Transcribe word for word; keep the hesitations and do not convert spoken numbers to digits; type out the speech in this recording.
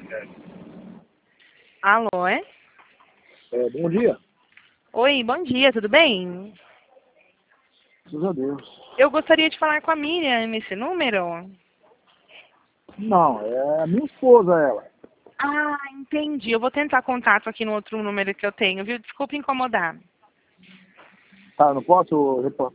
Alô, é? É, bom dia. Oi, bom dia, tudo bem? Graças a Deus. Eu gostaria de falar com a Miriam nesse número. Não, é a minha esposa, ela. Ah, entendi. Eu vou tentar contato aqui no outro número que eu tenho, viu? Desculpa incomodar. Tá, não posso reportar?